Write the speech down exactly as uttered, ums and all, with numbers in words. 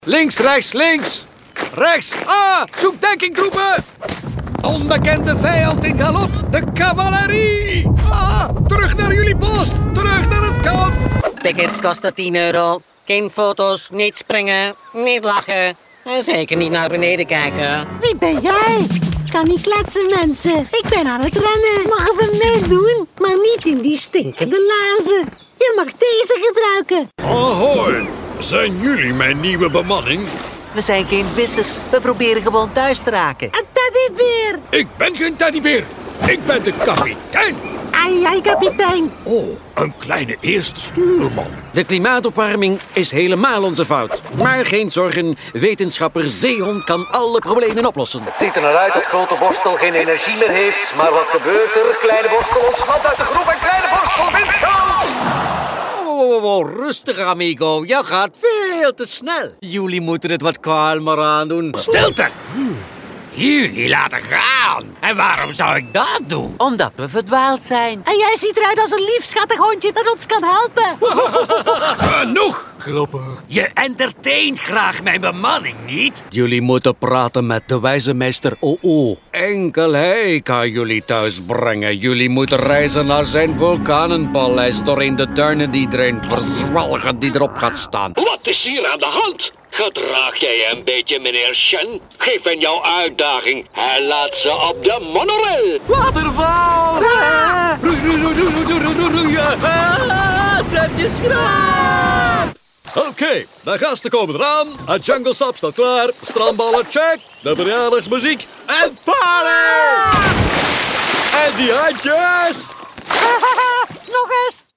Links, rechts, links. Rechts. Ah, zoek dekkingtroepen. Onbekende vijand in galop. De cavalerie. Ah, terug naar jullie post. Terug naar het kamp. Tickets kosten tien euro. Geen foto's, niet springen, niet lachen. En zeker niet naar beneden kijken. Wie ben jij? Kan niet kletsen, mensen. Ik ben aan het rennen. Mogen we meedoen? Maar niet in die stinkende laarzen. Je mag deze gebruiken. Ahoy. Zijn jullie mijn nieuwe bemanning? We zijn geen vissers. We proberen gewoon thuis te raken. Een teddybeer. Ik ben geen teddybeer. Ik ben de kapitein. Ai, ai, kapitein. Oh, een kleine eerste stuurman. De klimaatopwarming is helemaal onze fout. Maar geen zorgen, wetenschapper Zeehond kan alle problemen oplossen. Ziet er naar uit dat grote borstel geen energie meer heeft. Maar wat gebeurt er? Kleine borstel ontsnapt uit de groep en kleine borstel wint goud. Oh, oh, oh, rustig, amigo. Je gaat veel te snel. Jullie moeten het wat kalmer aandoen. Stilte! Jullie laten gaan. En waarom zou ik dat doen? Omdat we verdwaald zijn. En jij ziet eruit als een lief schattig hondje dat ons kan helpen. Genoeg! Grappig. Je entertaint graag mijn bemanning, niet? Jullie moeten praten met de wijze meester O O. Enkel hij kan jullie thuis brengen. Jullie moeten reizen naar zijn vulkanenpaleis doorheen de duinen die erin verzwalgen die erop gaat staan. Wat is hier aan de hand? Gedraag jij je een beetje, meneer Shen? Geef hen jouw uitdaging en laat ze op de monorail. Waterval! Ah! Roei, roei, roei, roei, roei, roei, roei, roei. Ah, zet je schraap! Oké, okay, de gasten komen eraan. Het jungle sap staat klaar. Strandballen check. De verjaardagsmuziek. En party! En die handjes! Nog eens.